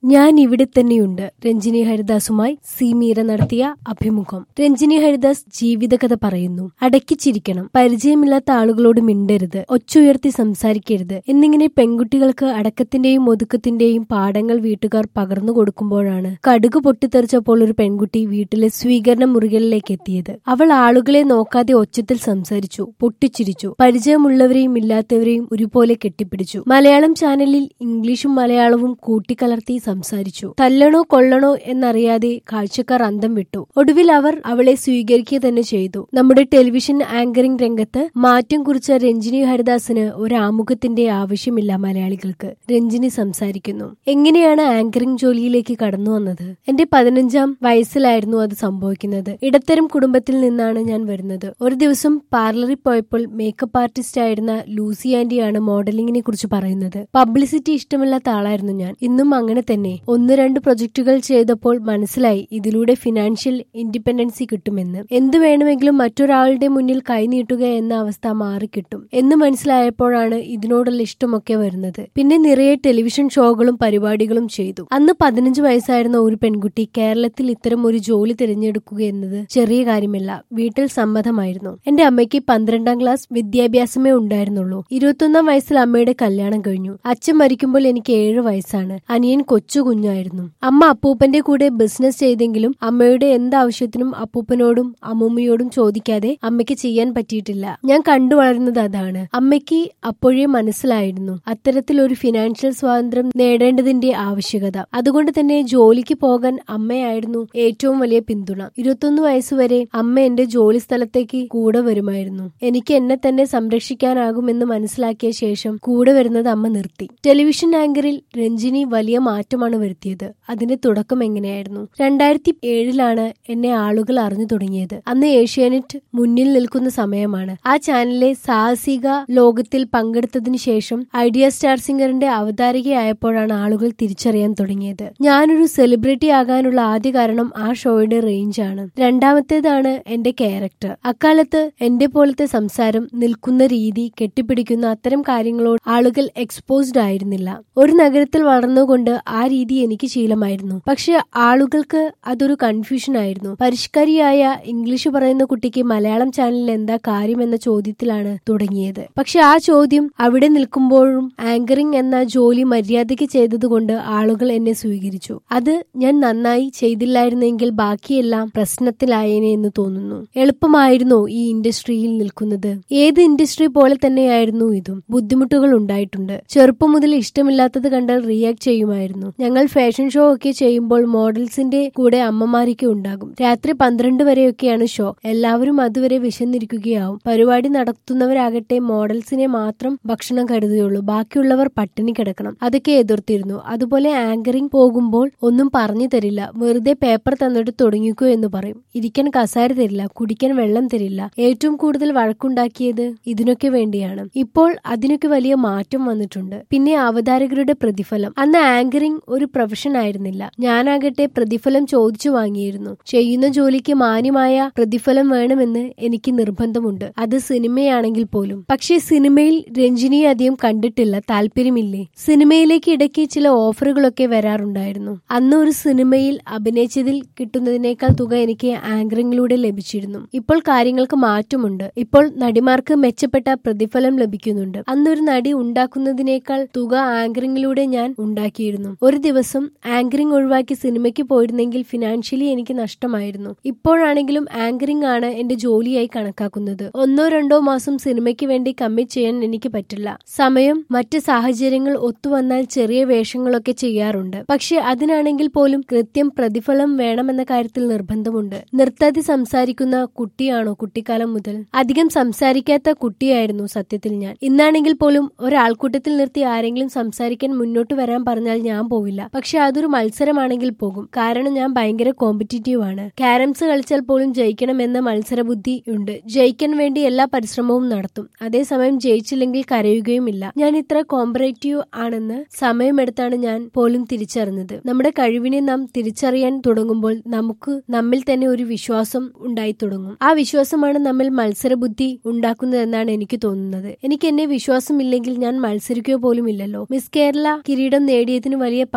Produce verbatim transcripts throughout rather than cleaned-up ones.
ഞാൻ ഇവിടെ തന്നെയുണ്ട്. രഞ്ജിനി ഹരിദാസുമായി സി മീര നടത്തിയ അഭിമുഖം. രഞ്ജിനി ഹരിദാസ് ജീവിതകഥ പറയുന്നു. അടക്കിച്ചിരിക്കണം, പരിചയമില്ലാത്ത ആളുകളോട് മിണ്ടരുത്, ഒച്ചുയർത്തി സംസാരിക്കരുത് എന്നിങ്ങനെ പെൺകുട്ടികൾക്ക് അടക്കത്തിന്റെയും ഒതുക്കത്തിന്റെയും പാഠങ്ങൾ വീട്ടുകാർ പകർന്നു കൊടുക്കുമ്പോഴാണ് കടുക് പൊട്ടിത്തെറിച്ചപ്പോൾ ഒരു പെൺകുട്ടി വീട്ടിലെ സ്വീകരണ മുറികളിലേക്ക് എത്തിയത്. അവൾ ആളുകളെ നോക്കാതെ ഒച്ചത്തിൽ സംസാരിച്ചു, പൊട്ടിച്ചിരിച്ചു, പരിചയമുള്ളവരെയും ഇല്ലാത്തവരെയും ഒരുപോലെ കെട്ടിപ്പിടിച്ചു. മലയാളം ചാനലിൽ ഇംഗ്ലീഷും മലയാളവും കൂട്ടിക്കലർത്തി സംസാരിച്ചു. തല്ലണോ കൊള്ളണോ എന്നറിയാതെ കാഴ്ചക്കാർ അന്തം വിട്ടു. ഒടുവിൽ അവർ അവളെ സ്വീകരിക്കുക തന്നെ ചെയ്തു. നമ്മുടെ ടെലിവിഷൻ ആങ്കറിംഗ് രംഗത്ത് മാറ്റം കുറിച്ച രഞ്ജിനി ഹരിദാസിന് ഒരു ആമുഖത്തിന്റെ ആവശ്യമില്ല മലയാളികൾക്ക്. രഞ്ജിനി സംസാരിക്കുന്നു. എങ്ങനെയാണ് ആങ്കറിംഗ് ജോലിയിലേക്ക് കടന്നു വന്നത്? എന്റെ പതിനഞ്ചാം വയസ്സിലായിരുന്നു അത് സംഭവിക്കുന്നത്. ഇടത്തരം കുടുംബത്തിൽ നിന്നാണ് ഞാൻ വരുന്നത്. ഒരു ദിവസം പാർലറിൽ പോയപ്പോൾ മേക്കപ്പ് ആർട്ടിസ്റ്റ് ആയിരുന്ന ലൂസി ആന്റിയാണ് മോഡലിംഗിനെ കുറിച്ച് പറയുന്നത്. പബ്ലിസിറ്റി ഇഷ്ടമില്ലാത്ത ആളായിരുന്നു ഞാൻ. ഇന്നും അങ്ങനെ തന്നെ. ഒന്ന് രണ്ട് പ്രൊജക്ടുകൾ ചെയ്തപ്പോൾ മനസ്സിലായി ഇതിലൂടെ ഫിനാൻഷ്യൽ ഇൻഡിപെൻഡൻസി കിട്ടുമെന്ന്. എന്ത് വേണമെങ്കിലും മറ്റൊരാളുടെ മുന്നിൽ കൈനീട്ടുക എന്ന അവസ്ഥ മാറിക്കിട്ടും എന്ന് മനസ്സിലായപ്പോഴാണ് ഇതിനോടുള്ള ഇഷ്ടമൊക്കെ വരുന്നത്. പിന്നെ നിറയെ ടെലിവിഷൻ ഷോകളും പരിപാടികളും ചെയ്തു. അന്ന് പതിനഞ്ച് വയസ്സായിരുന്ന ഒരു പെൺകുട്ടി കേരളത്തിൽ ഇത്തരം ഒരു ജോലി തിരഞ്ഞെടുക്കുക എന്നത് ചെറിയ കാര്യമല്ല. വീട്ടിൽ സമ്മതമായിരുന്നു. എന്റെ അമ്മയ്ക്ക് പന്ത്രണ്ടാം ക്ലാസ് വിദ്യാഭ്യാസമേ ഉണ്ടായിരുന്നുള്ളൂ. ഇരുപത്തൊന്നാം വയസ്സിൽ അമ്മയുടെ കല്യാണം കഴിഞ്ഞു. അച്ഛൻ മരിക്കുമ്പോൾ എനിക്ക് ഏഴ് വയസ്സാണ്. അനിയൻ കൊച്ചു കുഞ്ഞായിരുന്നു. അമ്മ അപ്പൂപ്പന്റെ കൂടെ ബിസിനസ് ചെയ്തെങ്കിലും അമ്മയുടെ എന്താവശ്യത്തിനും അപ്പൂപ്പനോടും അമ്മൂമ്മയോടും ചോദിക്കാതെ അമ്മയ്ക്ക് ചെയ്യാൻ പറ്റിയിട്ടില്ല. ഞാൻ കണ്ടു വളർന്നത് അതാണ്. അമ്മയ്ക്ക് അപ്പോഴേ മനസ്സിലായിരുന്നു അത്തരത്തിലൊരു ഫിനാൻഷ്യൽ സ്വാതന്ത്ര്യം നേടേണ്ടതിന്റെ ആവശ്യകത. അതുകൊണ്ട് തന്നെ ജോലിക്ക് പോകാൻ അമ്മയായിരുന്നു ഏറ്റവും വലിയ പിന്തുണ. ഇരുപത്തൊന്ന് വയസ്സുവരെ അമ്മ എന്റെ ജോലി സ്ഥലത്തേക്ക് കൂടെ വരുമായിരുന്നു. എനിക്ക് എന്നെ തന്നെ സംരക്ഷിക്കാനാകുമെന്ന് മനസ്സിലാക്കിയ ശേഷം കൂടെ വരുന്നത് അമ്മ നിർത്തി. ടെലിവിഷൻ ആങ്കറിൽ രഞ്ജിനി വലിയ മാറ്റമാണ് വരുത്തിയത്. അതിന്റെ തുടക്കം എങ്ങനെയായിരുന്നു? രണ്ടായിരത്തി ഏഴിലാണ് എന്നെ ആളുകൾ അറിഞ്ഞു തുടങ്ങിയത്. അന്ന് ഏഷ്യാനെറ്റ് മുന്നിൽ നിൽക്കുന്ന സമയമാണ്. ആ ചാനലിലെ സാഹസിക ലോകത്തിൽ പങ്കെടുത്തതിനു ശേഷം ഐഡിയ സ്റ്റാർ സിംഗറിന്റെ അവതാരികയായപ്പോഴാണ് ആളുകൾ തിരിച്ചറിയാൻ തുടങ്ങിയത്. ഞാനൊരു സെലിബ്രിറ്റി ആകാനുള്ള ആദ്യ കാരണം ആ ഷോയുടെ റേഞ്ച് ആണ്. രണ്ടാമത്തേതാണ് എന്റെ ക്യാരക്ടർ. അക്കാലത്ത് എന്റെ പോലത്തെ സംസാരം, നിൽക്കുന്ന രീതി, കെട്ടിപ്പിടിക്കുന്ന അത്തരം കാര്യങ്ങളോട് ആളുകൾ എക്സ്പോസ്ഡ് ആയിരുന്നില്ല. ഒരു നഗരത്തിൽ വളർന്നുകൊണ്ട് ആ രീതി എനിക്ക് ശീലമായിരുന്നു. പക്ഷെ ആളുകൾക്ക് അതൊരു കൺഫ്യൂഷൻ ആയിരുന്നു. പരിഷ്കരിയായ ഇംഗ്ലീഷ് പറയുന്ന കുട്ടിക്ക് മലയാളം ചാനലിൽ എന്താ കാര്യം എന്ന ചോദ്യത്തിലാണ് തുടങ്ങിയത്. പക്ഷെ ആ ചോദ്യം അവിടെ നിൽക്കുമ്പോഴും ആങ്കറിംഗ് എന്ന ജോലി മര്യാദയ്ക്ക് ചെയ്തതുകൊണ്ട് ആളുകൾ എന്നെ സ്വീകരിച്ചു. അത് ഞാൻ നന്നായി ചെയ്തില്ലായിരുന്നെങ്കിൽ ബാക്കിയെല്ലാം പ്രശ്നത്തിലായേനെ എന്ന് തോന്നുന്നു. എളുപ്പമായിരുന്നോ ഈ ഇൻഡസ്ട്രിയിൽ നിൽക്കുന്നത്? ഏത് ഇൻഡസ്ട്രി പോലെ തന്നെയായിരുന്നു ഇതും. ബുദ്ധിമുട്ടുകൾ ഉണ്ടായിട്ടുണ്ട്. ചെറുപ്പം മുതൽ ഇഷ്ടമില്ലാത്തത് കണ്ടാൽ റിയാക്ട് ചെയ്യുമായിരുന്നു. ഞങ്ങൾ ഫാഷൻ ഷോ ഒക്കെ ചെയ്യുമ്പോൾ മോഡൽസിന്റെ കൂടെ അമ്മമാരൊക്കെ ഉണ്ടാകും. രാത്രി പന്ത്രണ്ട് വരെയൊക്കെയാണ് ഷോ. എല്ലാവരും അതുവരെ വിശന്നിരിക്കുകയാവും. പരിപാടി നടത്തുന്നവരാകട്ടെ മോഡൽസിനെ മാത്രം ഭക്ഷണം കരുതുകയുള്ളൂ. ബാക്കിയുള്ളവർ പട്ടിണി കിടക്കണം. അതൊക്കെ എതിർത്തിരുന്നു. അതുപോലെ ആങ്കറിംഗ് പോകുമ്പോൾ ഒന്നും പറഞ്ഞു തരില്ല. വെറുതെ പേപ്പർ തന്നിട്ട് തുടങ്ങിക്കോ എന്ന് പറയും. ഇരിക്കാൻ കസാര തരില്ല, കുടിക്കാൻ വെള്ളം തരില്ല. ഏറ്റവും കൂടുതൽ വഴക്കുണ്ടാക്കിയത് ഇതിനൊക്കെ വേണ്ടിയാണ്. ഇപ്പോൾ അതിനൊക്കെ വലിയ മാറ്റം വന്നിട്ടുണ്ട്. പിന്നെ അവതാരകരുടെ പ്രതിഫലം. അന്ന് ആങ്കറിംഗ് ഒരു പ്രൊഫഷൻ ആയിരുന്നില്ല. ഞാനാകട്ടെ പ്രതിഫലം ചോദിച്ചു വാങ്ങിയിരുന്നു. ചെയ്യുന്ന ജോലിക്ക് മാന്യമായ പ്രതിഫലം വേണമെന്ന് എനിക്ക് നിർബന്ധമുണ്ട്. അത് സിനിമയാണെങ്കിൽ പോലും. പക്ഷേ സിനിമയിൽ രഞ്ജിനിയെ അധികം കണ്ടിട്ടില്ല. താല്പര്യമില്ലേ? സിനിമയിലേക്ക് ഇടയ്ക്ക് ചില ഓഫറുകളൊക്കെ വരാറുണ്ടായിരുന്നു. അന്ന് ഒരു സിനിമയിൽ അഭിനയിച്ചതിൽ കിട്ടുന്നതിനേക്കാൾ തുക എനിക്ക് ആങ്കറിംഗിലൂടെ ലഭിച്ചിരുന്നു. ഇപ്പോൾ കാര്യങ്ങൾക്ക് മാറ്റമുണ്ട്. ഇപ്പോൾ നടിമാർക്ക് മെച്ചപ്പെട്ട പ്രതിഫലം ലഭിക്കുന്നുണ്ട്. അന്നൊരു നടി ഉണ്ടാക്കുന്നതിനേക്കാൾ തുക ആങ്കറിംഗിലൂടെ ഞാൻ ഉണ്ടാക്കിയിരുന്നു. ഒരു ദിവസം ആങ്കറിംഗ് ഒഴിവാക്കി സിനിമയ്ക്ക് പോയിരുന്നെങ്കിൽ ഫിനാൻഷ്യലി എനിക്ക് നഷ്ടമായിരുന്നു. ഇപ്പോഴാണെങ്കിലും ആങ്കറിംഗ് ആണ് എന്റെ ജോലിയായി കണക്കാക്കുന്നത്. ഒന്നോ രണ്ടോ മാസം സിനിമയ്ക്ക് വേണ്ടി കമ്മിറ്റ് ചെയ്യാൻ എനിക്ക് പറ്റില്ല. സമയം, മറ്റ് സാഹചര്യങ്ങൾ ഒത്തുവന്നാൽ ചെറിയ വേഷങ്ങളൊക്കെ ചെയ്യാറുണ്ട്. പക്ഷെ അതിനാണെങ്കിൽ പോലും കൃത്യം പ്രതിഫലം വേണമെന്ന കാര്യത്തിൽ നിർബന്ധമുണ്ട്. നിർത്താതെ സംസാരിക്കുന്ന കുട്ടിയാണോ കുട്ടിക്കാലം മുതൽ? അധികം സംസാരിക്കാത്ത കുട്ടിയായിരുന്നു സത്യത്തിൽ ഞാൻ. ഇന്നാണെങ്കിൽ പോലും ഒരാൾക്കൂട്ടത്തിൽ നിർത്തി ആരെങ്കിലും സംസാരിക്കാൻ മുന്നോട്ട് വരാൻ പറഞ്ഞാൽ ഞാൻ പോവില്ല. പക്ഷെ അതൊരു മത്സരമാണെങ്കിൽ പോകും. കാരണം ഞാൻ ഭയങ്കര കോമ്പറ്റീറ്റീവ് ആണ്. ക്യാരംസ് കളിച്ചാൽ പോലും ജയിക്കണം എന്ന മത്സരബുദ്ധി ഉണ്ട്. ജയിക്കാൻ വേണ്ടി എല്ലാ പരിശ്രമവും നടത്തും. അതേസമയം ജയിച്ചില്ലെങ്കിൽ കരയുകയുമില്ല. ഞാൻ ഇത്ര കോമ്പറേറ്റീവ് ആണെന്ന് സമയമെടുത്താണ് ഞാൻ പോലും തിരിച്ചറിഞ്ഞത്. നമ്മുടെ കഴിവിനെ നാം തിരിച്ചറിയാൻ തുടങ്ങുമ്പോൾ നമുക്ക് നമ്മിൽ തന്നെ ഒരു വിശ്വാസം ഉണ്ടായി തുടങ്ങും. ആ വിശ്വാസമാണ് നമ്മിൽ മത്സരബുദ്ധി ഉണ്ടാക്കുന്നതെന്നാണ് എനിക്ക് തോന്നുന്നത്. എനിക്ക് എന്നെ വിശ്വാസമില്ലെങ്കിൽ ഞാൻ മത്സരിക്കുക പോലും ഇല്ലല്ലോ. മിസ് കേരള കിരീടം നേടിയതിന് വലിയ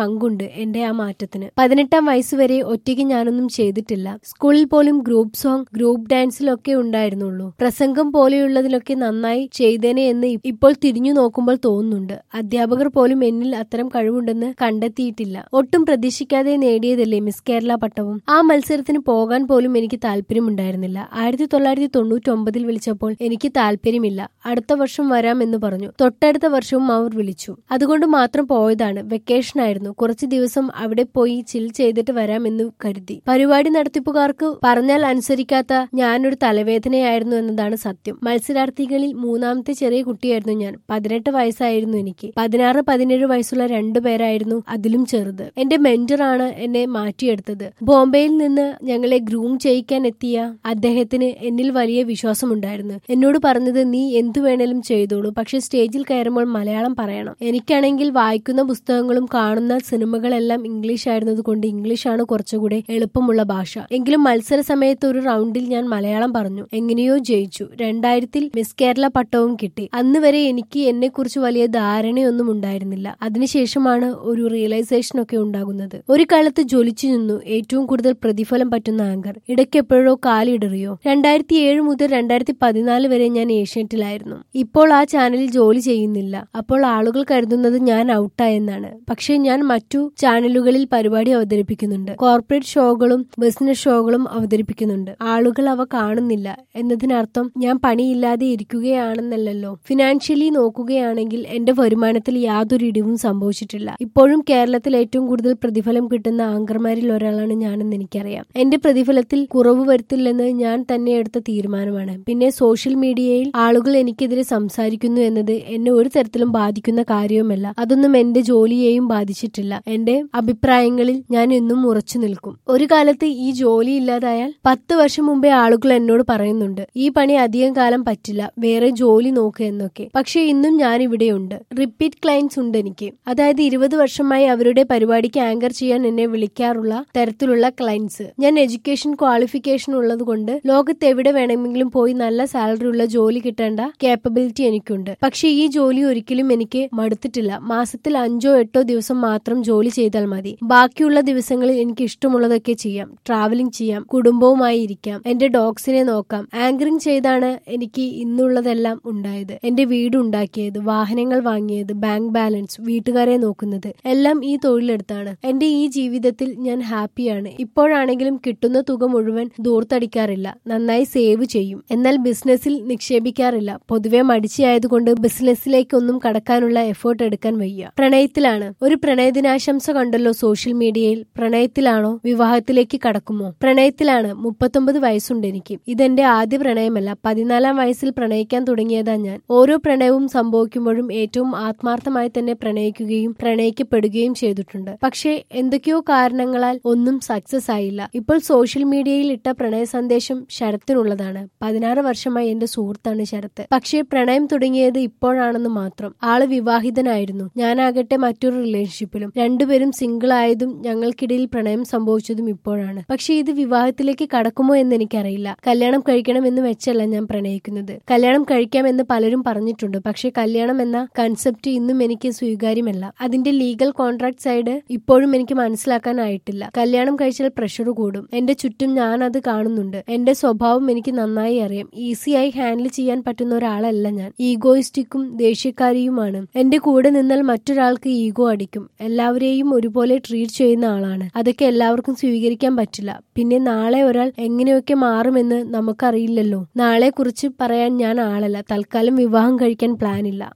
പങ്കുണ്ട് എന്റെ ആ മാറ്റത്തിന്. പതിനെട്ടാം വയസ്സുവരെ ഒറ്റയ്ക്ക് ഞാനൊന്നും ചെയ്തിട്ടില്ല. സ്കൂളിൽ പോലും ഗ്രൂപ്പ് സോങ്, ഗ്രൂപ്പ് ഡാൻസിലൊക്കെ ഉണ്ടായിരുന്നുള്ളൂ. പ്രസംഗം പോലെയുള്ളതിലൊക്കെ നന്നായി ചെയ്തേനെ എന്ന് ഇപ്പോൾ തിരിഞ്ഞു നോക്കുമ്പോൾ തോന്നുന്നുണ്ട്. അധ്യാപകർ പോലും എന്നിൽ അത്തരം കഴിവുണ്ടെന്ന് കണ്ടെത്തിയിട്ടില്ല. ഒട്ടും പ്രതീക്ഷിക്കാതെ നേടിയതല്ലേ മിസ് കേരള പട്ടവും. ആ മത്സരത്തിന് പോകാൻ പോലും എനിക്ക് താല്പര്യമുണ്ടായിരുന്നില്ല. ആയിരത്തി തൊള്ളായിരത്തി തൊണ്ണൂറ്റി ഒമ്പതിൽ വിളിച്ചപ്പോൾ എനിക്ക് താല്പര്യമില്ല, അടുത്ത വർഷം വരാം എന്ന് പറഞ്ഞു. തൊട്ടടുത്ത വർഷവും അവർ വിളിച്ചു. അതുകൊണ്ട് മാത്രം പോയതാണ്. വെക്കേഷൻ ആയിരുന്നു. കുറച്ചു ദിവസം അവിടെ പോയി ചിൽ ചെയ്തിട്ട് വരാം എന്ന് കരുതി. പരിപാടി നടത്തിപ്പുകാർക്ക് പറഞ്ഞാൽ അനുസരിക്കാത്ത ഞാനൊരു തലവേദനയായിരുന്നു എന്നതാണ് സത്യം. മത്സരാർത്ഥികളിൽ മൂന്നാമത്തെ ചെറിയ കുട്ടിയായിരുന്നു ഞാൻ. പതിനെട്ട് വയസ്സായിരുന്നു എനിക്ക്. പതിനാറ് പതിനേഴ് വയസ്സുള്ള രണ്ടു പേരായിരുന്നു അതിലും ചെറുത്. എന്റെ മെന്ററാണ് എന്നെ മാറ്റിയെടുത്തത്. ബോംബെയിൽ നിന്ന് ഞങ്ങളെ ഗ്രൂം ചെയ്യിക്കാൻ എത്തിയ അദ്ദേഹത്തിന് എന്നിൽ വലിയ വിശ്വാസമുണ്ടായിരുന്നു. എന്നോട് പറഞ്ഞത്, നീ എന്തു വേണേലും ചെയ്തോളൂ, പക്ഷെ സ്റ്റേജിൽ കയറുമ്പോൾ മലയാളം പറയണം. എനിക്കാണെങ്കിൽ വായിക്കുന്ന പുസ്തകങ്ങളും കാണുന്ന സിനിമകളെല്ലാം ഇംഗ്ലീഷ് ആയിരുന്നതുകൊണ്ട് ഇംഗ്ലീഷാണ് കുറച്ചുകൂടെ എളുപ്പമുള്ള ഭാഷ. എങ്കിലും മത്സര സമയത്ത് ഒരു റൗണ്ടിൽ ഞാൻ മലയാളം പറഞ്ഞു. എങ്ങനെയോ ജയിച്ചു. രണ്ടായിരത്തിൽ മിസ് കേരള പട്ടവും കിട്ടി. അന്ന് വരെ എനിക്ക് എന്നെ കുറിച്ച് വലിയ ധാരണയൊന്നും ഉണ്ടായിരുന്നില്ല. അതിനുശേഷമാണ് ഒരു റിയലൈസേഷൻ ഒക്കെ ഉണ്ടാകുന്നത്. ഒരു കാലത്ത് ജ്വലിച്ചു നിന്നു ഏറ്റവും കൂടുതൽ പ്രതിഫലം പറ്റുന്ന ആങ്കർ. ഇടയ്ക്ക് എപ്പോഴോ കാലിടറിയോ. രണ്ടായിരത്തി ഏഴ് മുതൽ രണ്ടായിരത്തി പതിനാല് വരെ ഞാൻ ഏഷ്യാനെറ്റിലായിരുന്നു. ഇപ്പോൾ ആ ചാനലിൽ ജോലി ചെയ്യുന്നില്ല. അപ്പോൾ ആളുകൾ കരുതുന്നത് ഞാൻ ഔട്ടായെന്നാണ്. പക്ഷേ ഞാൻ മറ്റു ചാനലുകളിൽ പരിപാടി അവതരിപ്പിക്കുന്നുണ്ട്. കോർപ്പറേറ്റ് ഷോകളും ബിസിനസ് ഷോകളും അവതരിപ്പിക്കുന്നുണ്ട്. ആളുകൾ അവ കാണുന്നില്ല എന്നതിനർത്ഥം ഞാൻ പണിയില്ലാതെ ഇരിക്കുകയാണെന്നല്ലോ. ഫിനാൻഷ്യലി നോക്കുകയാണെങ്കിൽ എന്റെ വരുമാനത്തിൽ യാതൊരു ഇടിവും സംഭവിച്ചിട്ടില്ല. ഇപ്പോഴും കേരളത്തിൽ ഏറ്റവും കൂടുതൽ പ്രതിഫലം കിട്ടുന്ന ആങ്കർമാരിൽ ഒരാളാണ് ഞാനെന്ന് എനിക്കറിയാം. എന്റെ പ്രതിഫലത്തിൽ കുറവ് വരുത്തില്ലെന്ന് ഞാൻ തന്നെ എടുത്ത തീരുമാനമാണ്. പിന്നെ സോഷ്യൽ മീഡിയയിൽ ആളുകൾ എനിക്കെതിരെ സംസാരിക്കുന്നു എന്നത് എന്നെ ഒരു തരത്തിലും ബാധിക്കുന്ന കാര്യവുമല്ല. അതൊന്നും എന്റെ ജോലിയെയും ബാധിച്ചിട്ടില്ല. എന്റെ അഭിപ്രായങ്ങളിൽ ഞാൻ എന്നും ഉറച്ചു നിൽക്കും. ഒരു കാലത്ത് ഈ ജോലി ഇല്ലാതായാൽ പത്ത് വർഷം മുമ്പേ ആളുകൾ എന്നോട് പറയുന്നുണ്ട്, ഈ പണി അധികം കാലം പറ്റില്ല, വേറെ ജോലി നോക്ക് എന്നൊക്കെ. പക്ഷെ ഇന്നും ഞാൻ ഇവിടെയുണ്ട്. റിപ്പീറ്റ് ക്ലയൻസ് ഉണ്ട് എനിക്ക്. അതായത് ഇരുപത് വർഷമായി അവരുടെ പരിപാടിക്ക് ആങ്കർ ചെയ്യാൻ എന്നെ വിളിക്കാറുള്ള തരത്തിലുള്ള ക്ലയൻസ്. ഞാൻ എഡ്യൂക്കേഷൻ ക്വാളിഫിക്കേഷൻ ഉള്ളത് കൊണ്ട് ലോകത്ത് എവിടെ വേണമെങ്കിലും പോയി നല്ല സാലറി ഉള്ള ജോലി കിട്ടേണ്ട കേപ്പബിലിറ്റി എനിക്കുണ്ട്. പക്ഷെ ഈ ജോലി ഒരിക്കലും എനിക്ക് മടുത്തിട്ടില്ല. മാസത്തിൽ അഞ്ചോ എട്ടോ ദിവസം മാത്രം ജോലി ചെയ്താൽ മതി. ബാക്കിയുള്ള ദിവസങ്ങളിൽ എനിക്ക് ഇഷ്ടമുള്ളതൊക്കെ ചെയ്യാം. ട്രാവലിംഗ് ചെയ്യാം, കുടുംബവുമായി ഇരിക്കാം, എന്റെ ഡോഗ്സിനെ നോക്കാം. ആങ്കറിംഗ് ചെയ്താണ് എനിക്ക് ഇന്നുള്ളതെല്ലാം ഉണ്ടായത്. എന്റെ വീട് ഉണ്ടാക്കിയത്, വാഹനങ്ങൾ വാങ്ങിയത്, ബാങ്ക് ബാലൻസ്, വീട്ടുകാരെ നോക്കുന്നത് എല്ലാം ഈ തൊഴിലെടുത്താണ്. എന്റെ ഈ ജീവിതത്തിൽ ഞാൻ ഹാപ്പിയാണ്. ഇപ്പോഴാണെങ്കിലും കിട്ടുന്ന തുക മുഴുവൻ ദൂർത്തടിക്കാറില്ല. നന്നായി സേവ് ചെയ്യും. എന്നാൽ ബിസിനസ്സിൽ നിക്ഷേപിക്കാറില്ല. പൊതുവെ മടിച്ചായതുകൊണ്ട് ബിസിനസ്സിലേക്കൊന്നും കടക്കാനുള്ള എഫേർട്ട് എടുക്കാൻ വയ്യ. പ്രണയത്തിലാണ്. ഒരു പ്രണയദിനാശംസ കണ്ടല്ലോ സോഷ്യൽ മീഡിയയിൽ. പ്രണയത്തിലാണോ? വിവാഹത്തിലേക്ക് കടക്കുമോ? പ്രണയത്തിലാണ്. മുപ്പത്തൊമ്പത് വയസ്സുണ്ട് എനിക്ക്. ഇതെന്റെ ആദ്യ പ്രണയമല്ല. പതിനാലാം വയസ്സിൽ പ്രണയിക്കാൻ തുടങ്ങിയതാ ഞാൻ. ഓരോ പ്രണയവും സംഭവിക്കുമ്പോഴും ഏറ്റവും ആത്മാർത്ഥമായി തന്നെ പ്രണയിക്കുകയും പ്രണയിക്കപ്പെടുകയും ചെയ്തിട്ടുണ്ട്. പക്ഷേ എന്തൊക്കെയോ കാരണങ്ങളാൽ ഒന്നും സക്സസ് ആയില്ല. ഇപ്പോൾ സോഷ്യൽ മീഡിയയിൽ ഇട്ട പ്രണയ സന്ദേശം ശരത്തിനുള്ളതാണ്. പതിനാറ് വർഷമായി എന്റെ സുഹൃത്താണ് ശരത്ത്. പക്ഷേ പ്രണയം തുടങ്ങിയത് ഇപ്പോഴാണെന്ന് മാത്രം. ആള് വിവാഹിതനായിരുന്നു. ഞാനാകട്ടെ മറ്റൊരു റിലേഷൻഷിപ്പിലും. രണ്ടുപേരും സിംഗിൾ ആയതും ഞങ്ങൾക്കിടയിൽ പ്രണയം സംഭവിച്ചതും ഇപ്പോഴാണ്. പക്ഷെ ഇത് വിവാഹത്തിലേക്ക് കടക്കുമോ എന്ന് എനിക്കറിയില്ല. കല്യാണം കഴിക്കണം എന്ന് വെച്ചല്ല ഞാൻ പ്രണയിക്കുന്നത്. കല്യാണം കഴിക്കാമെന്ന് പലരും പറഞ്ഞിട്ടുണ്ട്. പക്ഷെ കല്യാണം എന്ന കൺസെപ്റ്റ് ഇന്നും എനിക്ക് സ്വീകാര്യമല്ല. അതിന്റെ ലീഗൽ കോൺട്രാക്ട് സൈഡ് ഇപ്പോഴും എനിക്ക് മനസ്സിലാക്കാനായിട്ടില്ല. കല്യാണം കഴിച്ചാൽ പ്രഷർ കൂടും. എന്റെ ചുറ്റും ഞാൻ അത് കാണുന്നുണ്ട്. എന്റെ സ്വഭാവം എനിക്ക് നന്നായി അറിയാം. ഈസിയായി ഹാൻഡിൽ ചെയ്യാൻ പറ്റുന്ന ഒരാളല്ല ഞാൻ. ഈഗോയിസ്റ്റിക്കും ദേഷ്യക്കാരിയുമാണ്. എന്റെ കൂടെ നിന്നാൽ മറ്റൊരാൾക്ക് ഈഗോ അടിക്കും. എല്ലാവരെയും ഒരുപോലെ ട്രീറ്റ് ചെയ്യുന്ന ആളാണ്. അതൊക്കെ എല്ലാവർക്കും സ്വീകരിക്കാൻ പറ്റില്ല. പിന്നെ നാളെ ഒരാൾ എങ്ങനെയൊക്കെ മാറുമെന്ന് നമുക്കറിയില്ലല്ലോ. നാളെ കുറിച്ച് പറയാൻ ഞാൻ ആളല്ല. തൽക്കാലം വിവാഹം കഴിക്കാൻ പ്ലാനില്ല.